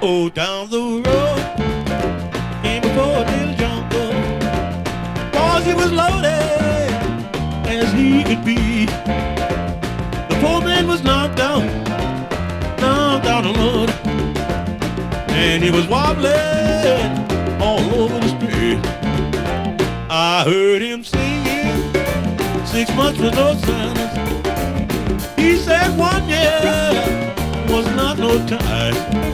Oh, down the road came a poor little jungle, 'cause he was loaded as he could be. The poor man was knocked down and loaded, and he was wobbling all over the street. I heard him singing 6 months with no sentence. He said 1 year was not no time.